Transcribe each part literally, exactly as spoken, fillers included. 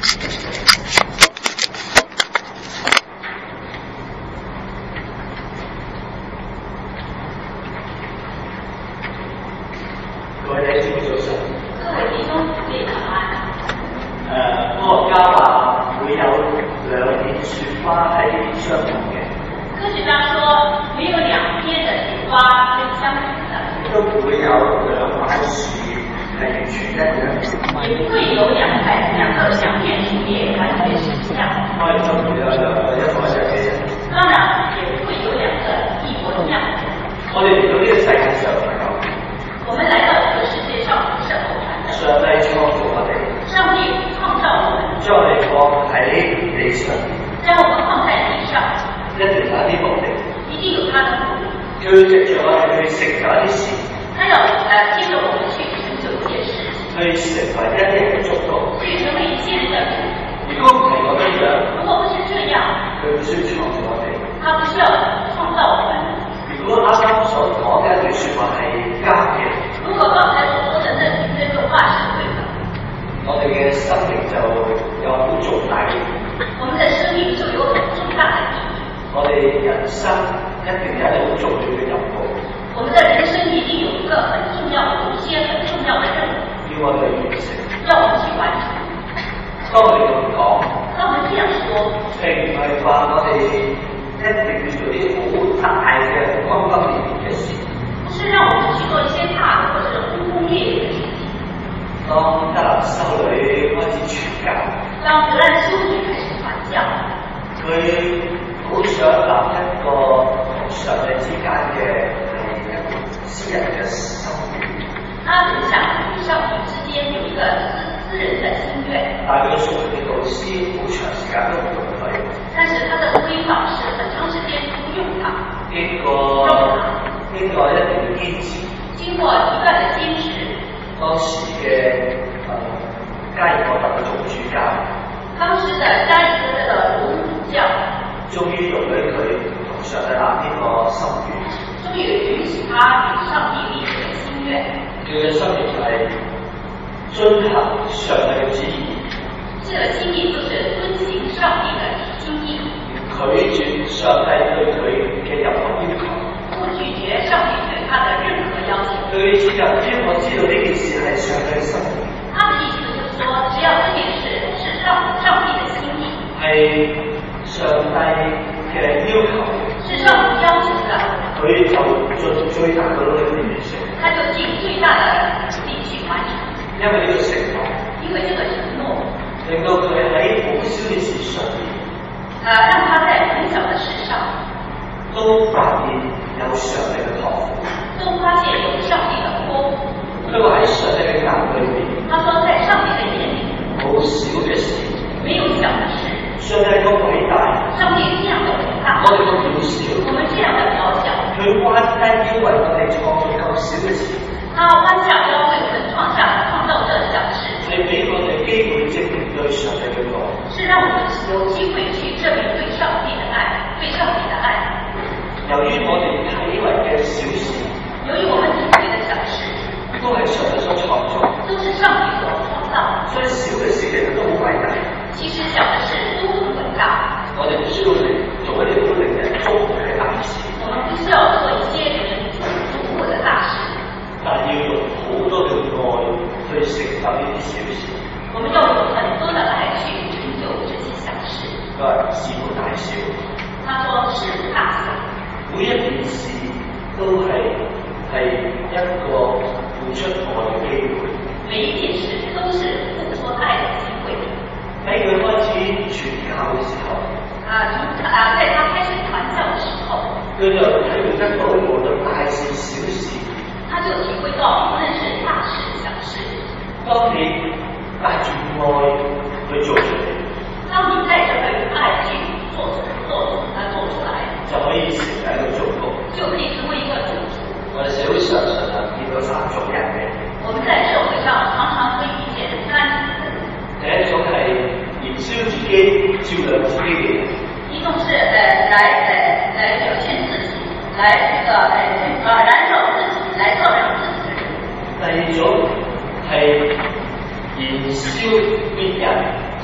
各位弟兄早晨。 各位弟兄姊妹早安。 誒，科學家話會有兩片雪花係相同嘅。 科學家說，沒有兩邊的雪花是相同的。 都唔會有兩塊樹係完全一樣。 也不會有兩塊兩個兩片樹葉完全是一樣。 當然都唔會有兩個一模一樣嘅人。 當然，也不會有兩個一模一樣的人。 我哋嚟到呢個世界上唔係咁。 我們來到這個世界上不是偶然的。 上帝創造我哋。 上帝創造我們。 將我哋放喺地上。 將我們放在地上。 一定有啲目的。 一定有他的目的。 佢藉著我哋去成就一啲事。 他要誒借着我們去成就一件事。 去成為一啲人嘅祝福。 去成為一些人的祝福。 如果唔係咁樣， 如果不是這樣， 佢唔需要創造我哋。 他不需要創造我們。 如果啱啱所講嘅一段説話係假嘅， 如果剛才所說的那那個話是對的， 我哋嘅生命就有好重大嘅意義。 我們的生命就有很重大的意義。 我哋人生一定有一個好重要嘅任務。 我們的人生一定有一個很重要、有一些很重要的任務， 要我哋完成。 要我們去完成。 當我哋咁講， 當我們這樣說， 並唔係話我哋一定要做啲好大嘅轟轟烈烈嘅事。 不是讓我們去做一些大的或者轟轟烈烈的事情。 當德蘭修女開始傳教， 當德蘭修女開始傳教， 佢好想立一個同上帝之間嘅係一個私人嘅心願。 他很想與上帝之間有一個私私人的心願。 但係佢屬靈嘅導師好長時間都唔用佢。 但是他的輔導老師很長時間不用他。 經過經過一段堅持。 經過一段的堅持。 當時嘅誒加爾各答嘅總主教。 當時的加爾各答的總主教。 終於容許佢同上帝立呢個心願。 終於允許他與上帝立這個心願。 佢嘅心願就係遵行上帝嘅旨意。 這個心意就是遵行上帝的心意。 拒絕上帝對佢嘅任何要求。 不拒絕上帝對他的任何要求。 佢嘅意思就係只要我知道呢件事係上帝嘅心意。 他的意思就是說，只要這件事是上上帝的心意。係上帝嘅要求。 是上帝要求的。 佢就盡最大嘅努力去完成。 他就盡最大的努力去完成。 因為呢個承諾。 因為這個承諾。 令到佢喺好少嘅事上面。 呃，讓他在很小的事上。 都發現有上帝嘅託付。 都發現有上帝的託付。 佢話喺上帝嘅眼裏面。 他說在上帝的眼裏。 好少嘅事。 沒有小的事。 上帝咁偉大。 上帝這樣的偉大。 我哋咁渺小。 我們這樣的渺小。 佢彎低腰為我哋創造咁少嘅事。 他彎下腰為我們創下創造這小事。 係俾我哋機會證明對上帝嘅愛。 是讓我們有機會去證明對上帝的愛，對上帝的愛。 由於我哋睇為嘅小事。 由於我們體會的小事。 都係上帝所創造。 都是上帝所創造。 所以小嘅事其實都好偉大。 其實小的事都很偉大。 我哋唔需要嚟做一啲好令人祝福嘅大事。 我們不需要做一些令人祝福的大事。 但要用好多嘅愛去承受呢啲小事。 我們要用很多的愛去成就這些小事。 佢話事無大小。 他說事無大小。 每一件事都係係一個付出愛嘅機會。 每一件事都是付出愛嘅機會。 喺佢開始傳教嘅時候。 啊，從啊，在他開始傳教嘅時候。 佢就體會得到無論大事小事。 他就體會到，無論是大事小事， 當你帶住愛去做出嚟， 當你帶着愛去做做啊做出來， 就可以成為一個祝福， 就可以成為一個祝福。 我哋社會上常常見到三種人嘅。 我們在社會上常常會遇見三種人。 第一種係燃燒自己、照亮自己嘅人。 一種是誒來誒來表現自己，來這個誒啊燃燒自己，來照亮自己的人。 第二種係燃燒別人、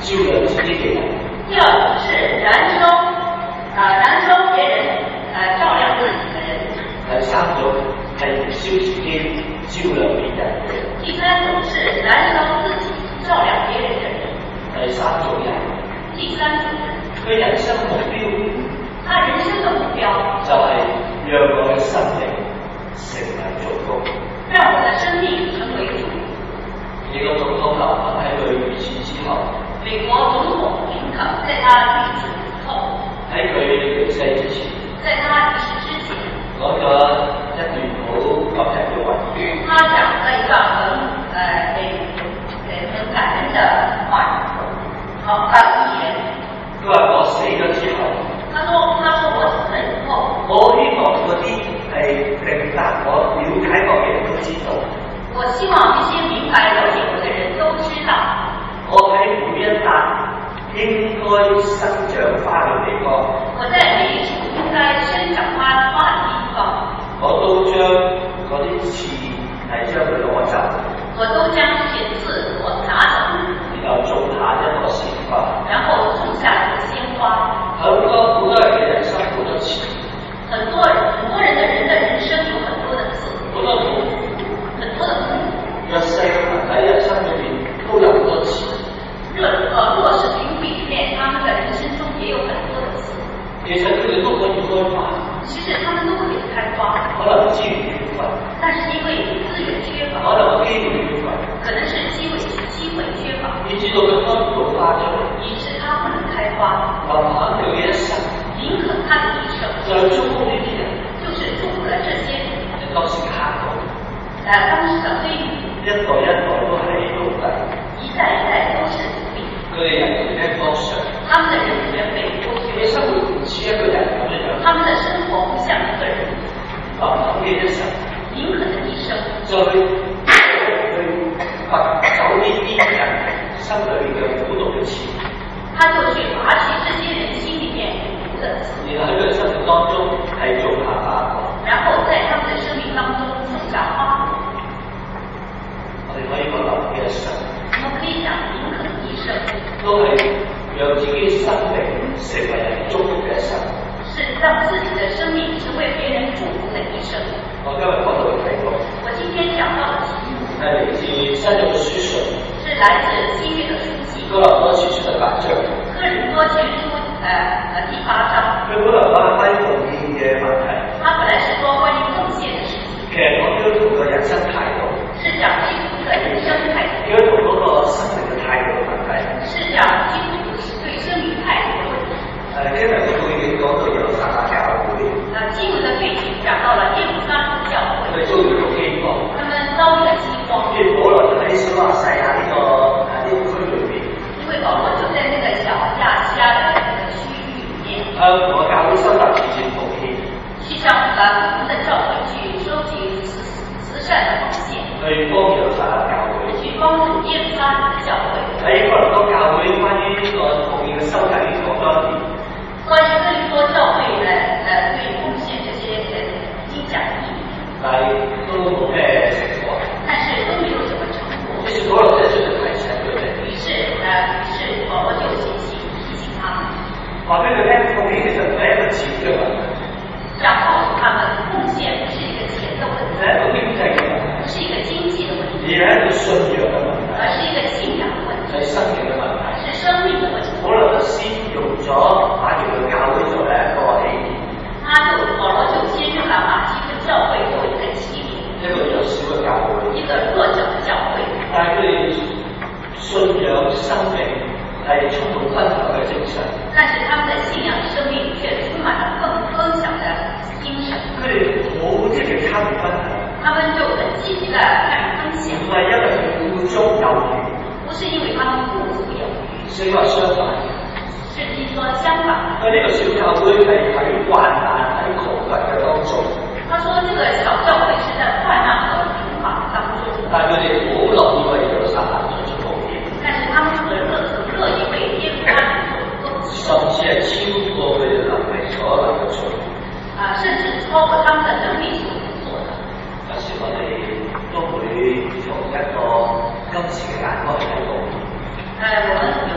照亮自己嘅人。 第二种是燃烧，啊、呃，燃烧别人，呃，照亮自己的人。 第三種係燃燒自己，照亮別人嘅人。 第三種是燃燒自己，照亮別人的人。 第三種人， 第三種人， 佢人生目標， 他人生的目標就係讓我嘅生命成為祝福， 讓我的生命成為祝福。 美國總統林肯喺佢遇刺之後， 美國總統林肯在他遇刺之後， 喺佢離世之前， 在他離世之前， 講咗一段好感人嘅話。 他講了一段很誒誒很感人的話，好啊語言。 佢話我死咗之後， 他說：他說我死了以後， 我希望嗰啲係明白我、了解我嘅人都知道。 我希望這些明白了解我的人都知道， 我喺每一笪應該生長花嘅地方， 我在每一處應該生長花花的地方， 我都將嗰啲刺係將佢攞走， 我都將這些刺我拿走， 然後種下一個鮮花， 然後種下一個鮮花。 好多好多人嘅人生好多刺， 很多人很多人的人的人生有很多的刺， 好多痛苦， 很多的痛苦。 弱勢喺人生裏面都有好多刺。 弱呃弱勢群體裡面，他們的人生中也有很多的刺。 其實佢哋都可以開花， 其實他們都可以開花， 可能資源缺乏， 但是因為資源缺乏， 可能機會缺乏， 可能是機會機會缺乏， 以至到佢開唔到花出嚟。 以致他不能開花。 林肯佢嘅一生， 林肯他的一生就係祝福呢啲人， 就是祝福了這些人。 當時黑奴， 呃，當時的黑奴， 一代一代都係奴隸， 一代一代都是奴隸。 佢哋人權剝削， 他們的人權被剝削， 佢生活唔似一個人咁樣樣。 他們的生活不像一個人。 林肯嘅一生， 林肯的一生， 就去去拔走呢啲人心裏嘅苦毒嘅刺， 他就去拔起這些人心裡面苦的刺， 然後喺佢生命當中係種下花果。 然後在他們的生命當中種下花果。 我哋可以講林肯嘅一生， 我們可以講林肯的一生， 都係讓自己生命成為人祝福嘅一生。 是讓自己的生命成為別人祝福的一生。 我今日講到嘅題目， 我今天講到的題目係嚟自新約嘅書信， 是來自新約的書籍哥林多前書第八章。 哥林多前書呃呃第八章。 佢本來講關於奉獻嘅問題， 他本來是說關於奉獻的事情， 其實講基督徒嘅人生態度， 是講基督徒的人生態度， 基督徒嗰個生命嘅態度嘅問題， 是講基督徒對生命態度的問題。 誒，今日嘅背景講到耶路撒冷教會， 呃，經文的背景講到了耶路撒冷教會， 佢遭遇到饑荒， 他們遭遇了饑荒。 跟住保羅就喺小亞細亞呢個誒呢個區裏邊， 因為保羅就在那個小亞細亞的那個區域裡面， 向我教會收集慈善奉獻， 去向呃我們的教會去收集慈慈善的奉獻， 去幫耶路撒冷教會， 去幫助耶路撒冷的教會。 喺哥林多教會關於呢個奉獻嘅收集講多年。 關於哥林多教會呢，呃，對奉獻這些呃經講義， 但係都冇咩成果。 但是都沒有什麼成果。 於是保羅就出嚟提醒佢哋。 於是呃，於是保羅就提醒提醒他們， 話俾佢聽，奉獻其實唔係一個錢嘅問題， 想告訴他們，奉獻不是一個錢的問題， 係一個經濟嘅問題， 不是一個經濟的問題， 而係一個信仰嘅問題， 而是一個信仰的問題， 係生命嘅問題。 是生命的問題。 保羅就先用咗馬其頓教會作為一個起點， 他就保羅就先用了馬其頓教會做一個起點， 一個弱小嘅教會， 一個弱小的教會， 但係佢哋信仰生命係充滿分享嘅精神， 但是他們的信仰生命卻充滿了更分享的精神。 佢哋好積極參與分享， 他們就很積極地參與分享， 唔係因為佢富足有餘， 不是因為他們富足有餘， 聖經話相反， 是聽說相反。 佢呢個小教會係喺患難喺窮乏嘅當中， 他說這個小教會是在患難和窮乏當中， 但係佢哋好樂意為耶路撒冷做出奉獻， 但是他們很樂很樂意為耶路撒冷做奉獻， 甚至係超過佢哋能力所能夠做。 啊，甚至超過他們的能力所能做的。 有時我哋都會從一個金錢嘅眼光去睇奉獻。 呃，我們有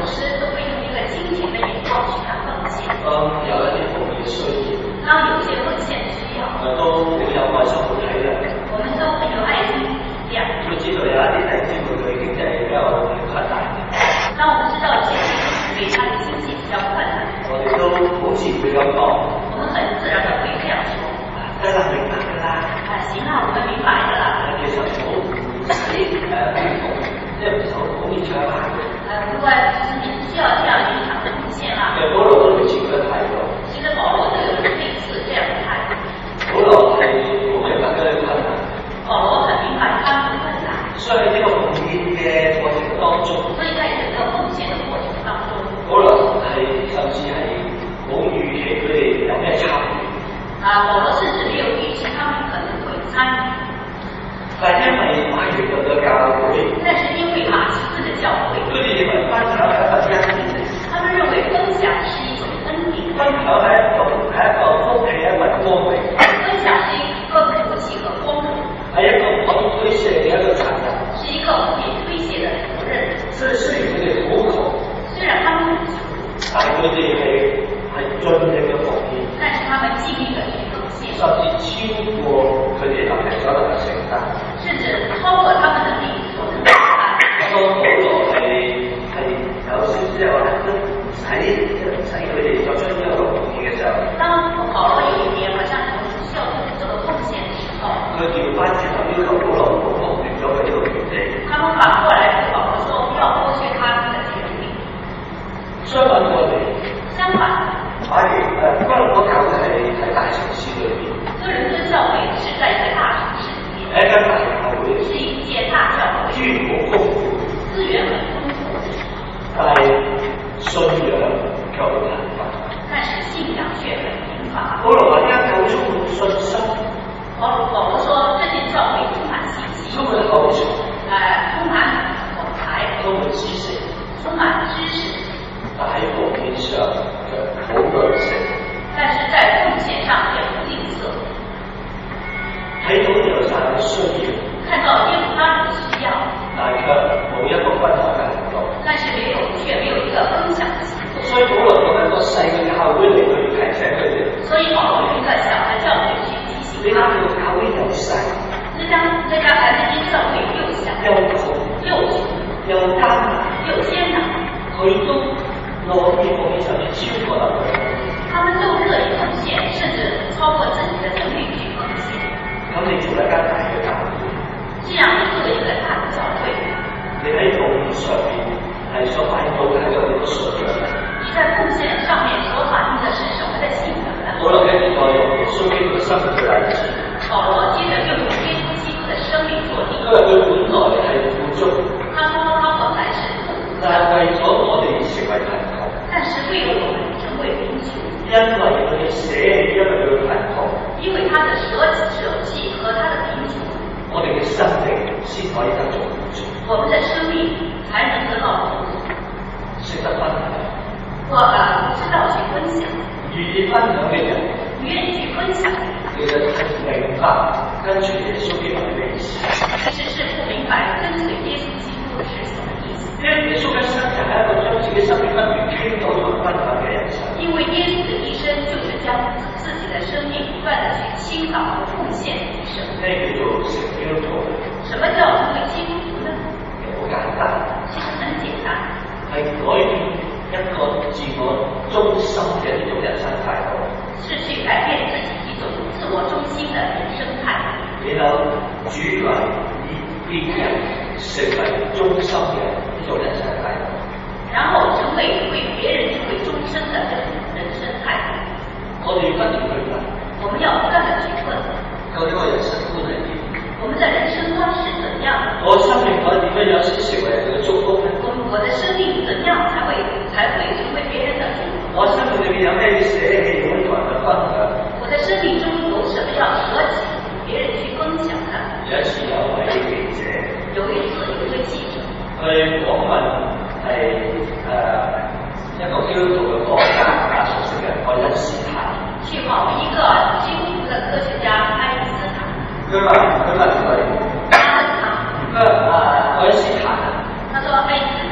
师都会用一个金钱的眼光去看奉献。 當有一啲奉獻需要， 當有些奉獻需要， 我都好有愛心好體諒。 我們都很有愛心體諒。 都知道有一啲弟兄姊妹佢經濟比較困難嘅。 當我們知道有些弟兄姊妹他的經濟比較困難， 我哋都好自然會咁講。 我們很自然的會這樣說。 得啦，明白㗎啦。 啊，行啦，我們明白㗎啦。 其實唔好唔使誒奉，即係唔使好勉強下嘅。 呃，不過就是你不需要這樣勉強的奉獻啦。 其實保羅都類似咁嘅態度。 其實保羅都有類似這樣的態度。 保羅係好明白佢哋嘅困難。 保羅很明白他們的困難。 所以呢個奉獻嘅過程當中， 所以在整個奉獻的過程當中， 保羅係甚至係冇預期佢哋有咩參與。 啊，保羅甚至沒有預期他們可能會參與。 但因為馬其頓嘅教會， 但是因為馬其頓的教會， 佢哋認為分享係一份恩典。 他們認為分享是一種恩典。 分享係一種係一個福氣，一份光榮。 分享是一個福氣和光榮。 係一個唔可以推卸嘅一個責任。 是一個不可以推卸的責任。 所以雖然佢哋好窮， 雖然他們很窮， 但係佢哋係係盡力嘅奉獻。 但是他們盡力的去奉獻。 甚至超過佢哋能力所能嘅承擔。甚至超過他們能力所能承擔。 當保羅係係有少少係話都唔使唔使佢哋作出呢一個奉獻嘅時候， 當保羅有一年好像不需要做這個奉獻的時候， 佢調翻轉頭要求保羅唔好奪咗佢呢個權利。 他們反過來對保羅說不要剝削他們的權利。 相反過嚟， 相反， 反而誒哥林多教會係喺大城市裏邊。 哥林多教會是在一個大城市裡面。 係一間大教會。 是一間大教會。 資源好豐富。 資源很豐富。 但係信仰卻好貧乏。 但是信仰卻很貧乏。 保羅話呢間教會充滿信心。 保羅保羅說這間教會充滿信心。 充滿口才。 誒，充滿口才。 充滿知識。 充滿知識。 但喺奉獻上卻好吝嗇。 但是在奉獻上卻不吝嗇。 睇到有晒嘅需要， 看到耶路撒冷的需要， 但卻冇一個分享嘅行動。 但是沒有，卻沒有一個分享的行動。 所以保羅用一個細嘅教會嚟去提醒佢哋。 所以保羅用一個小嘅教會去提醒你睇到教會又細， 那間那間誒那間教會又小， 又窮， 又窮， 又艱難， 又艱難， 佢都樂意奉獻甚至超過能力。 他們都樂意奉獻，甚至超過自己的能力去奉獻。 咁你做一間大嘅教會， 這樣你作為一個大嘅教會， 你喺奉獻上面係所反映到嘅係一個信仰。 你在奉獻上面所反映的是什麼的信仰呢？ 保羅跟住再用耶穌基督嘅生命嘅例子。 保羅接着又用耶穌基督的生命做例子。 因為佢本來係富足。 他說他本來是富足。 但係為咗我哋成為貧窮。 但是為了我們成為貧窮。 因為佢哋捨棄，因為佢貧窮。 因為他的捨捨棄和他的貧窮， 我哋嘅生命先可以得到滿足。 我們的生命才能得到滿足。 識得分享， 我啊知道去分享， 願意分享嘅人， 願意去分享嘅人， 其實係明白跟隨耶穌基督嘅意思。 其實是不明白跟隨耶穌基督是什麼意思。 因為耶穌嘅生命係一個將自己生命不斷傾倒同分享嘅人生。因為耶穌的一生就是將自己的生命不斷地去傾倒和奉獻的一生。 咩叫做成基督徒？ 什麼叫成為基督徒呢？ 好簡單， 其實很簡單， 係改變一個自我中心嘅呢種人生態度。 是去改變自己一種自我中心的人生態度。 然後主為以別人成為中心嘅呢種人生態度。 然後成為為別人成為中心的這種人生態度。 我哋不斷去問， 我們要不斷地去問， 究竟我人生觀係點？ 我們的人生觀是怎樣的？ 我生命可以點樣先成為人嘅祝福呢？ 我我的生命怎樣才會才會成為別人的祝福？ 我生命裏面有咩要捨棄，可以同人分享？ 我的生命中有什麼要捨棄，別人去分享的？ 有一次有一位記者， 有一次有一位記者去訪問係誒一個基督徒嘅科學家，大家熟悉嘅愛因斯坦。 去訪問一個基督徒的科學家愛因斯坦。 佢問佢問佢， 他問他， 佢話啊愛因斯坦， 他說愛因斯坦， 你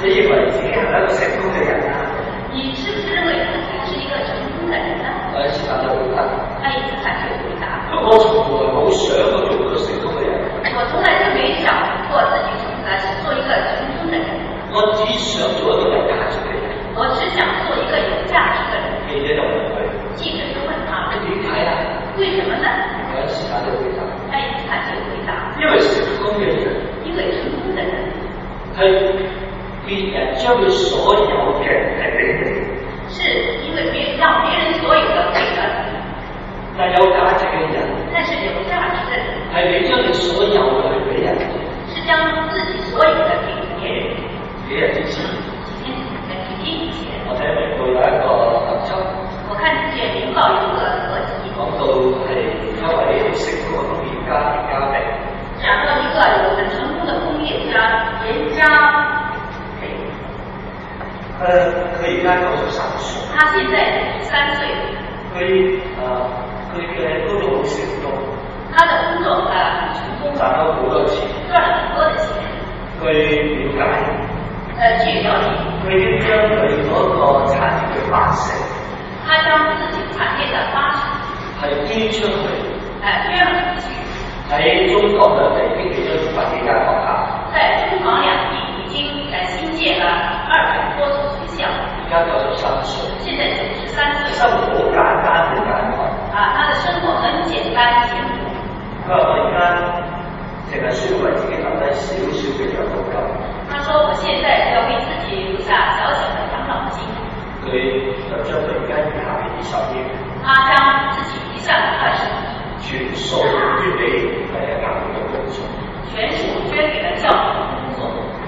你認為自己係一個成功嘅人啊？ 你是不是認為自己是一個成功的人呢？ 愛因斯坦就回答： 愛因斯坦就回答： 我從來冇想過做一個成功嘅人。 我從來就沒想過自己從來是做一個成功的人。 我只想做一個有價值嘅人。 我只想做一個有價值的人。 記者就問佢： 記者就問他： 點解啊？ 為什麼呢？ 愛因斯坦就回答： 愛因斯坦就回答：因為成功嘅人， 因為成功的人係別人將佢所有嘅係俾你， 是因為別讓別人所有的給了你。 但有價值嘅人， 但是有價值的人係你將你所有嘅去俾人， 是將自己所有的給別人。 幾日之前， 幾天在幾天以前， 我睇明報有一個特輯， 我看見明報有一個特輯， 講到係一位成功嘅工業家田家炳， 講到一個有很成功的工業家田家炳。 誒，佢而家九十三歲， 他現在九十三歲， 佢誒佢嘅工作好成功， 他的工作誒很成功， 賺到好多錢， 賺了很多的錢。 據了解， 誒據了解， 佢已經將佢嗰個產業嘅八成， 他將自己產業的八成係捐出去， 誒捐了出去。 喺中國兩地已經建咗二百幾間學校， 在中港兩地已經誒新建了二百多所學校。 而家九十三歲， 現在九十三歲， 生活好簡單好簡單。 啊，他的生活很簡單簡樸。 佢話我而家淨係需要為自己留低少少嘅養老金。 他說我現在要為自己留下小小的養老金。 佢就將佢而家餘下嘅二十億， 他將自己餘下的二十億全數捐俾誒教育嘅工作， 全數捐給了教育的工作。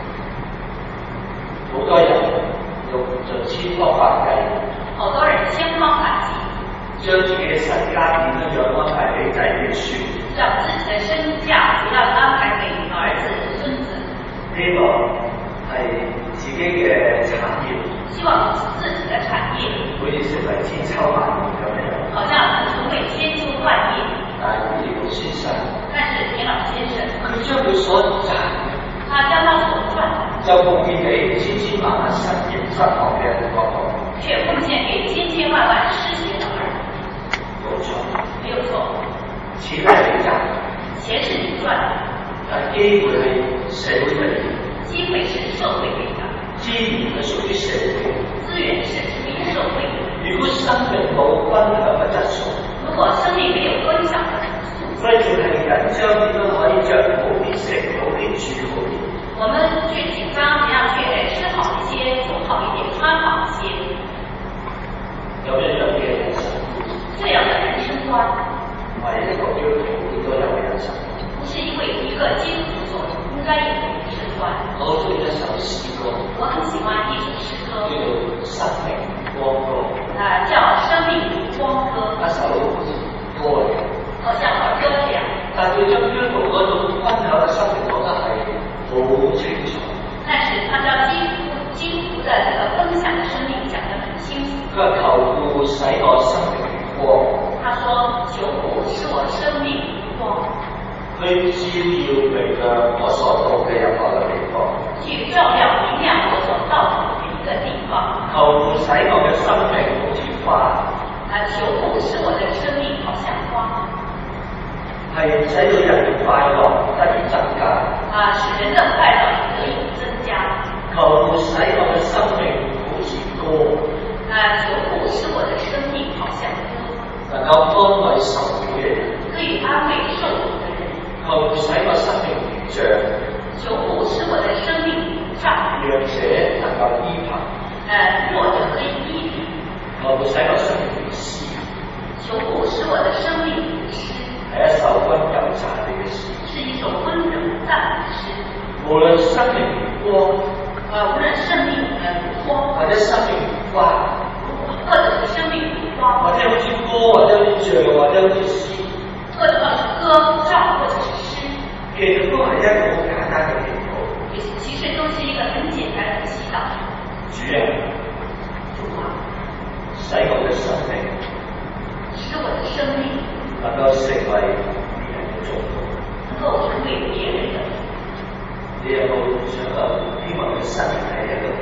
好多人用盡千方百計， 好多人千方百計， 將自己嘅身家點樣樣安排俾仔女孫， 將自己的身價不要安排給兒子孫子。 呢個係自己嘅產業， 希望自己的產業好似成為千秋萬業咁樣， 好像成為千秋萬業。 但係田老先生， 但是田老先生， 佢將佢所賺嘅， 他將他所賺就奉獻俾千千萬萬失業失學嘅學童， 卻奉獻給千千萬萬失學的兒童。 冇錯， 沒有錯， 錢係你賺， 錢是你賺的， 但機會係社會俾嘅， 機會是社會給的， 資源係屬於社會， 資源是屬於社會的。 如果生命冇分享嘅質素， 如果生命沒有分享的質素， 所以仲係緊張點樣可以着好啲、食好啲、住好啲。 我們去緊張怎樣去吃好一些、住好一點、穿好一些。 有一樣嘅人生， 這樣的人生觀， 唔係一個基督徒應該有嘅人生。 不是因為一個基督徒所應該有的人生觀。 我好中意一首詩歌， 我很喜歡一首詩歌， 叫做《生命光歌》。 啊，叫《生命光歌》。 一首好似歌嚟， 好像兒歌一樣。但佢將基督徒嗰種分享嘅生命講得係好清楚。 但是他將基督基督徒的這個分享的生命講得很清楚。 佢話求父使我生命如光。 他說求父使我生命如光。 去照耀明亮我所到嘅任何嘅地方。 去照亮明亮我所到的每一個地方。 求父使我嘅生命好似花。 啊，求父使我的生命好像花。 係使到人嘅快樂得以增加。 啊，使人的快樂得以增加。 求父使我嘅生命好似歌。 啊，求父使我的生命好像歌。 能夠安慰受苦嘅人。 可以安慰受苦的人。 求父使我生命如杖。 求父使我的生命如杖。 弱者能夠依憑。 呃，弱者可以依憑。 求父使我生命如詩。 求父使我的生命如詩。 係一首溫柔讚美嘅詩。 是一首溫柔讚美的詩。 無論生命如光， 呃，無論生命如光， 或者生命如花， 或者是生命如花， 或者好似歌，或者好似像，或者好似詩， 或者是歌唱，或者是詩， 其實都係一個好簡單嘅祈禱。 其實都是一個很簡單的祈禱。 主啊， 主啊， 使我嘅生命， 使我的生命能夠成為別人嘅祝福， 能夠成為別人的。 你有冇想過希望嘅生命係一個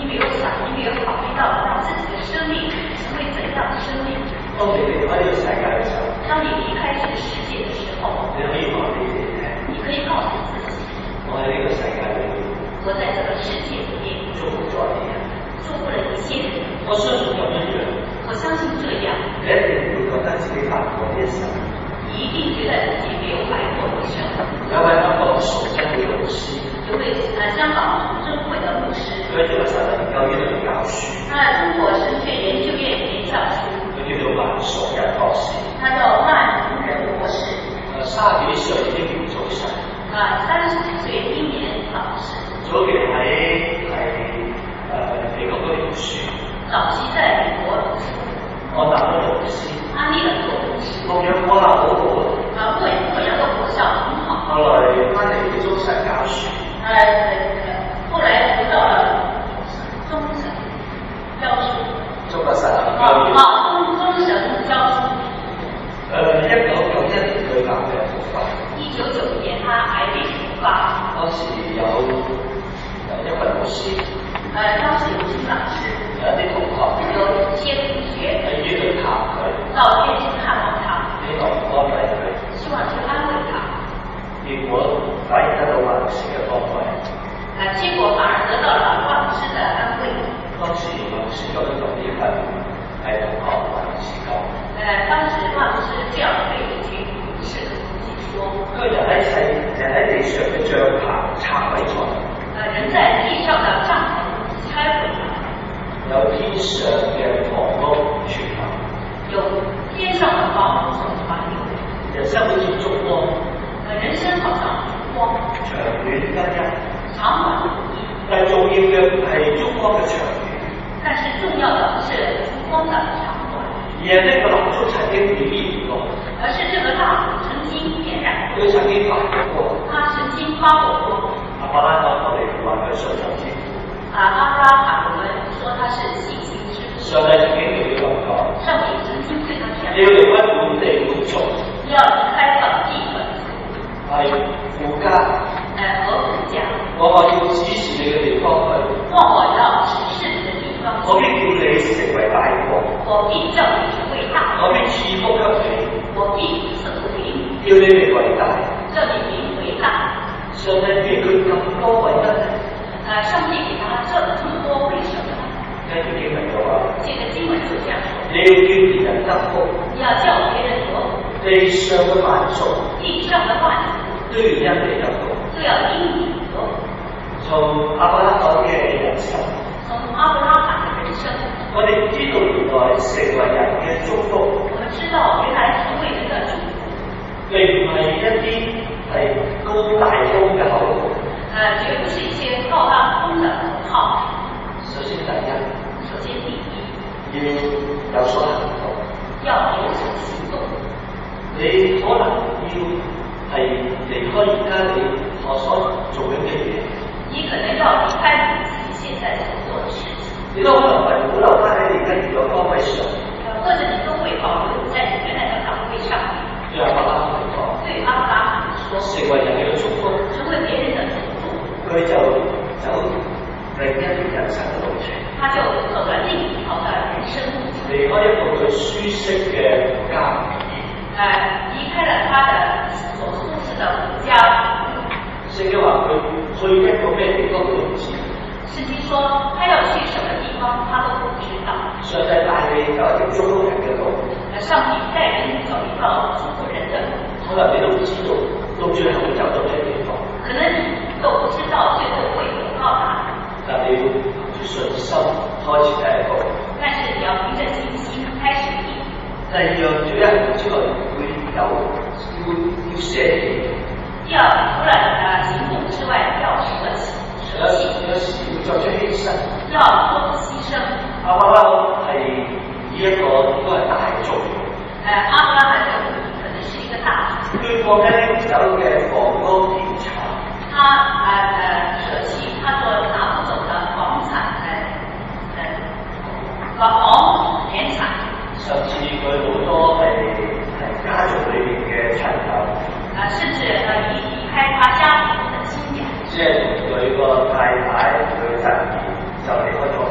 你没有想，你没有考虑到让自己的生命成为怎样的生命。 當你離開呢個世界嘅時候， 當你離開這個世界的時候， 你可以話俾自己聽， 你可以告訴自己， 我喺呢個世界裏面， 我在這個世界裏面祝福咗啲人， 祝福了一切人。 我相信咁樣樣， 我相信這樣， 你一定會覺得自己白過一生。 你一定覺得自己沒有白過一生。 有位香港崇真會老師， 有位呃香港崇真會的牧師， 佢做神研究院嘅教書， 他中國神學研究院研教書， 佢叫做萬崇仁博士， 他叫萬崇仁博士。 誒三十幾歲英年早逝， 啊三十幾歲英年老師。 早期喺係誒美國嗰讀書， 早期在美國讀書。 安納德老師， 安利的做牧師。 牧養我校好好啊， 啊牧牧養的國校很好。 後來翻嚟中神教書， 呃後來回到了中神教書。 中國神研啊究院。 啊中中神教書。 誒一九九一年佢癌病復發， 一九九一年他癌病復發。 當時有有一位老師， 呃當時有一位老師， 有一啲同學， 有一些同學喺醫院探佢， 到醫院去看望他， 希望安慰佢， 希望去安慰他。 結果反而得到萬老師嘅安慰。 呃結果反而得到了萬老師的安慰。 當時萬老師有一種呢份係同學萬老師講。 呃當時萬老師這樣對一群同事同學說： 佢人喺世人喺地上嘅帳棚拆毀咗， 呃人在地上的帳篷拆毀了， 有天上嘅房屋傳流， 有天上的房屋所傳流。 人生好似燭光， 呃人生好像燭光， 長短不一， 長短不一。 但係重要嘅唔係燭光嘅長短， 但是重要的是燭光的長短， 而係呢個蠟燭曾經點燃過， 而是這個蠟燭曾經點燃過， 佢曾經發光過。 它曾經發過光。 阿伯拉罕我哋話佢信心之父， 啊，阿布拉罕我們說他是信心之父。 上帝曾經對佢講， 上帝曾經對他這樣， 你要離開本地本族， 要離開本地本族， 係父家， 呃和父家。 我話要指示你嘅地方去， 或我要指示你的地方去， 我必叫你成為大國， 我必叫你成為大國， 我必賜福給你， 我必賜福給你， 叫你名為大。 叫你名為大。 上帝俾佢咁多位德， 呃，上帝給他這這麼多，為什麼呢？ 跟住經文就話， 這個經文就這樣說： 你要叫別人得福， 你要叫別人得福， 地上嘅萬族地上的萬族都要因你得福。 都要因你得福。 從亞伯拉罕嘅人生， 從阿布拉罕的人生， 我哋知道原來成為人嘅祝福， 我們知道原來成為人的祝福， 並唔係一啲係高大空嘅口號。 呃，絕不是一些高大空的口號。 首先第一， 首先第一， 要有所行動， 要有所行動。 你可能要係離開而家你我所做緊嘅嘢， 你可能要離開你自己現在所做的事情。 你都可能係保留翻喺你而家原來崗位上。 或者你都會保留在你原來的崗位上面。 對阿伯拉罕嚟講， 對阿布拉罕說， 成為人嘅祝福， 成為別人的祝福， 佢就走另一條人生嘅路程。 他就走了另一條的人生路程， 離開一個佢舒適嘅家， 呃，離開了他的所舒適的家。 聖經話佢去一個咩地方佢都唔知。 聖經說他要去什麼地方，他都不知道。 上帝帶你走一條祝福人嘅路， 上帝帶領你走一條祝福人的路， 可能你都唔知道到最後會走到咩地方。 可能你都不知道最後會走到哪裡。 但你要憑信心開始第一步。 但是你要憑着信心開始第一步。 第二樣做一步之後會有要要捨棄。 第二，除了呃行動之外，要捨棄。 有時有時要作出犧牲。 要做犧牲。 阿伯拉罕係以一個應該係大族。 誒，阿伯拉罕嘅可能是一個大族。 佢放低手嘅房屋田產。 他誒誒捨棄他所拿不走的房產誒誒房房田產。 甚至佢好多係係家族裏面嘅親友。 啊，甚至誒離離開他家庭的親人。 即係同佢個太太、佢個侄兒就離開咗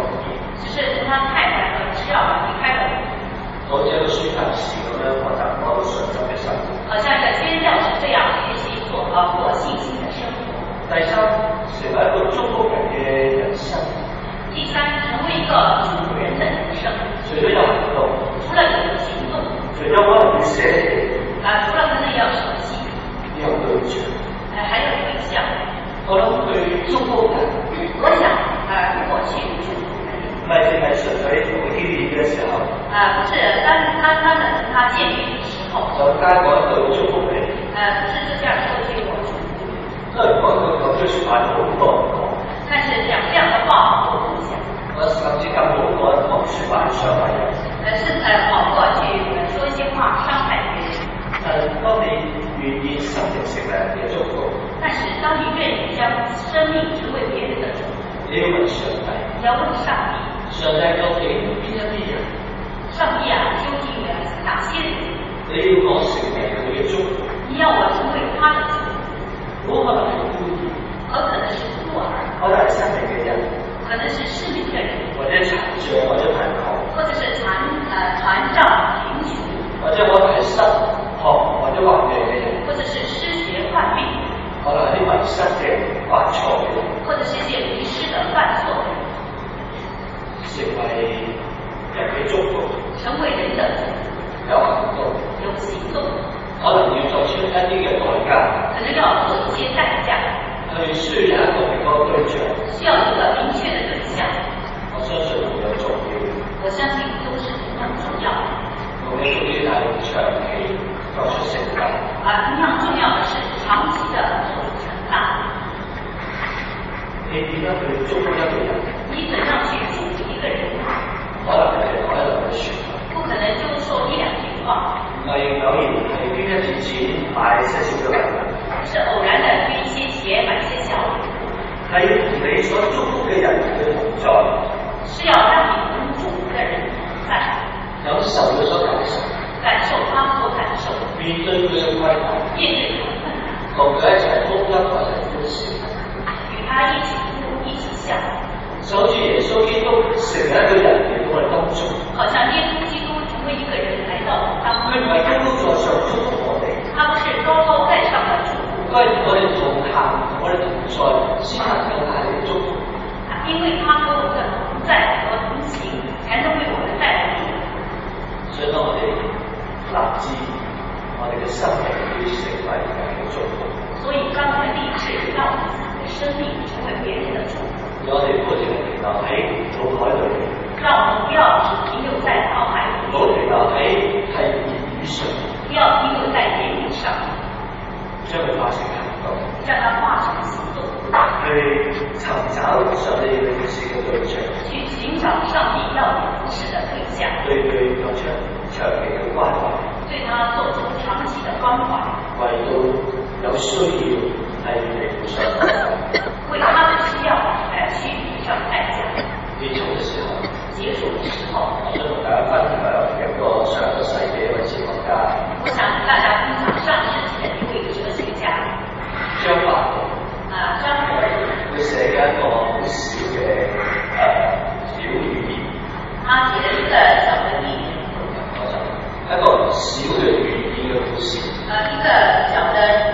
捨棄。 啊，除了真的要捨棄， 要有對象。 誒，還有對象。 我諗去祝福人， 我想啊，如果去祝福人， 唔係淨係純粹做建議嘅時候。 啊，不是單單單的從他建立的時候。 就單講一句祝福你。 呃，不是就這樣說句我祝福你。 那如果佢講句説話好多唔講。但是講這樣的話我不講。我甚至更好過講説話傷害人。 呃，是呃好過去說一些話傷害別人。 誒，當你願意生命成為人嘅祝福。但是當你願意將生命成為別人的祝福，你要問上帝。你要問上帝。上帝究竟邊一啲人？上帝啊，究竟有哪些人？你要我成為佢嘅祝福。你要我成為他的祝福。好可能係孤兒，可可能是孤兒，可能係生病嘅人，可能是失明嘅人，或者殘障，或者貧窮，或者是殘呃殘障貧窮，或者可能係失學或者患病嘅人，或者是失學患病。可能係啲迷失嘅、犯錯嘅，或者是一些迷失的、犯錯嘅，成為人嘅祝福，成為人的有行動，有行動，可能要作出一啲嘅代價，可能要做一些代價，係需要有一個明確對象，需要一個明確嘅對象。我相信同樣重要，我相信都是同樣重要。我哋屬於係長期作出承擔。啊，同樣重要的是長期的做承擔。你點樣去祝福一個人？你怎樣去祝福一個人？可能係講一兩句説話，不可能就說一兩句話。唔係偶然係捐一次錢買些少嘅禮物，是偶然的捐一些錢買些小禮物。係同你所祝福嘅人嘅同在，是要讓你同祝福嘅人同在，感受佢所感受。感受他所感受，面對佢嘅困難，面對佢嘅困難，同佢一齊哭泣或者歡笑，與他一起哭一起笑，就好似耶穌基督成為一個人嚟到我哋當中，好像耶穌基督成為一個人嚟到我們當中。佢唔係高高在上祝福我哋，他不是高高在上的祝福，因為我哋同行，我哋同在，先能夠帶嚟祝福。因為他和我們的同在和同行，才能為我們帶來祝福。所以當我哋立志，我哋嘅生命要成為人嘅祝福。所以當我們立志，讓我們自己的生命成為別人的祝福。我哋唔好停留喺腦海裏面。讓我們不要只停留在腦海裏面。唔好停留喺係言語上。不要停留在言語上。將佢化成行動。將它化成行動。去尋找上帝要服侍嘅對象。去尋找上帝要你服侍嘅對象。對佢作出長期嘅關懷，對他做出長期的關懷，為到有需要係嚟付上代價，為他的需要誒去付上代價。結束嘅時候，結束嘅時候，我想同大家分享一個上個世紀嘅哲學家。我想同大家分享上世紀嘅一位哲學家張伯倫。啊，張伯倫。佢寫嘅一個好小嘅誒小寓言。他寫了一個小嘅寓言。一個小嘅寓言嘅故事。呃，一個小的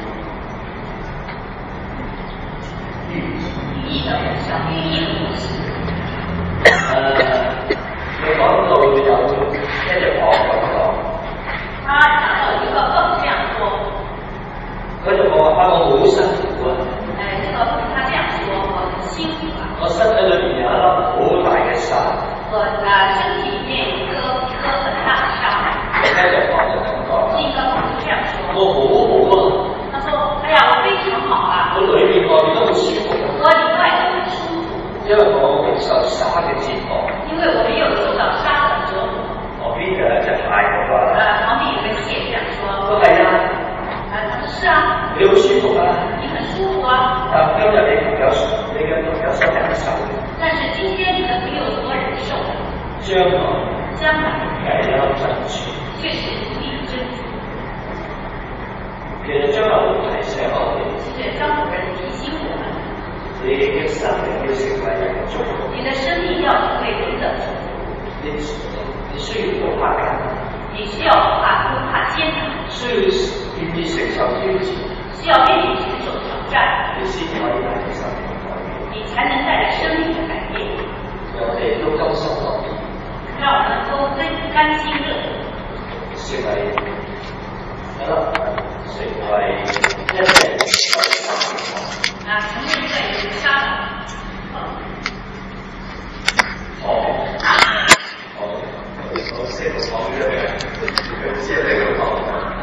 寓寓意的小寓意嘅故事。誒，你講到有一隻鵝咁講。他講到一個鴿這樣說。嗰隻鵝話：我好辛苦啊！誒，這個鴿他這樣說，我很辛苦啊！我身體裏面有一粒好大嘅沙。我啊身體裡面有一顆一顆很大的沙。聽人講就咁講。另一個朋友這樣說。我好好啊。他說：哎呀，我非常好啊。我裏面外面都好舒服。我裡外都很舒服。因為我未受沙嘅折磨。因為我沒有受到沙的折磨。旁邊嘅一隻蟹咁話。誒，旁邊有個蟹這樣說。都係啊。誒，是啊。你好舒服啊。你很舒服啊。但今日你朋友你嘅朋友所忍受嘅。但是今天你的朋友所忍受的。將來。將來。係一粒珍珠。確實一粒珍珠。其實張伯倫提醒我哋。其實張伯倫提醒我們。你嘅生命要成為人嘅祝福。你的生命要成為人的祝福。你你需要不怕艱難。你需要不怕不怕艱難。需要願意承受挑戰。需要願意承受挑戰。你先可以帶嚟生命嘅改變。你才能帶來生命嘅改變。我哋都甘心樂意。讓我們都甘甘心樂意。成為得成為一隻啊，成為一個有沙的。 好，好，我寫個講嘅，佢寫呢個講。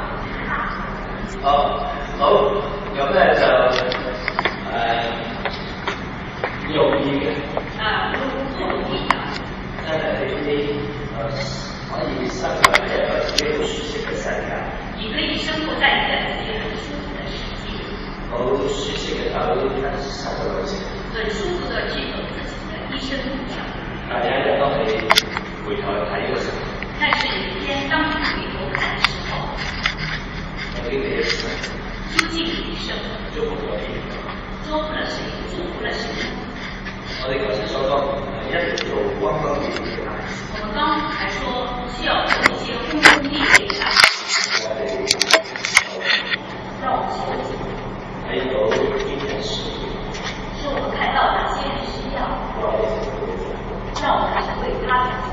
好，好，咁咧就誒容易嘅。 啊，容易的。 真係呢啲誒可以生活喺一個自己好舒適嘅世界。 你可以生活在一個自己很舒服的世界。 好舒適嘅走他生活路程。 很舒服的去走自己的一生路程。 但係有一日當你回頭睇嘅時候， 但是有一天當你回頭看的時候， 究竟你嘅生究竟你一生祝福咗邊個？ 祝福了誰？祝福了誰？ 我哋頭先所講，一定要做轟轟烈烈嘅大事。 我們剛才說需要做一些轟轟烈烈的大事。 我哋讓我們求主睇到邊件事， 是我們看到哪些人需要， 我哋讓我們成為他的。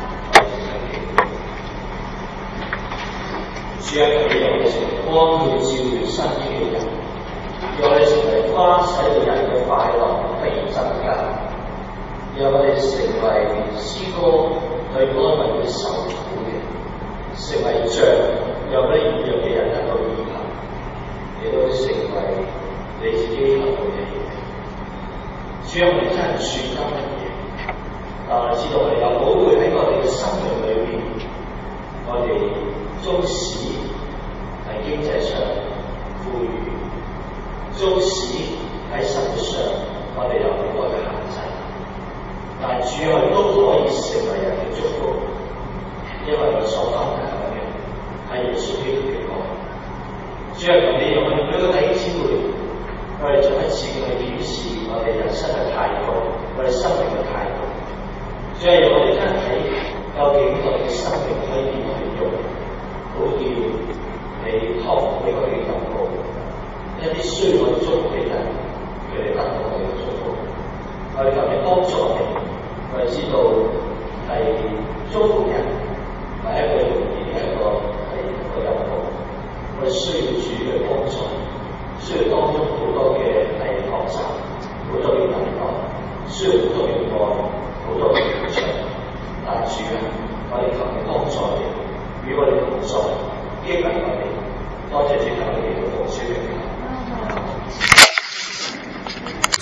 主啊，求你讓我哋成為光耀照耀生命嘅人，讓我哋成為花使到人嘅快樂得以增加，讓我哋成為詩歌去安慰佢受苦嘅，成為像讓嗰啲軟弱嘅人得到依靠，亦都成為你自己得到嘅嘢。主啊，我哋真係算得乜嘢？但係知道我哋有寶貝喺我哋嘅生命裏邊，我哋縱使係經濟上富裕，縱使喺生活上我哋有好多嘅限制，但係主啊，我哋都可以成為人嘅祝福，因為我所分享嘅係耶穌基督嘅愛。主啊，求你讓我哋每個弟兄姊妹，我哋再一次去檢視我哋人生嘅態度，我哋生命嘅態度。主啊，讓我哋真係睇究竟我哋嘅生命可以點去用，好叫你託俾佢哋感覺一啲需要我哋祝福嘅人，佢哋得到我哋嘅祝福。我哋求你幫助我哋，我哋知道係祝福人唔係一個容易嘅一個係一個任務，我哋需要主嘅幫助，需要當中好多嘅係學習，好多嘅等待，需要好多嘅愛，好多嘅付出。但主啊，我哋求你幫助我哋，與我哋同在，激勵我哋。多謝主求你嘅幫助。